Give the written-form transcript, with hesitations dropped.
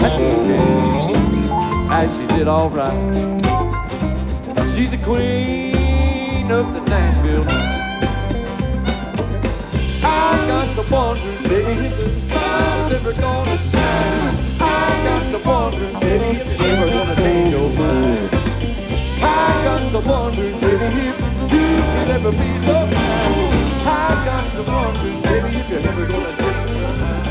That's okay. As she did all right. She's the queen of the Nashville. I got to wondering, baby, if the sun's ever gonna shine. I got to wondering, baby, if you're ever gonna change your mind. I got to wondering, baby, if you could ever be so kind. I got to wondering, baby, if you're ever gonna change your mind.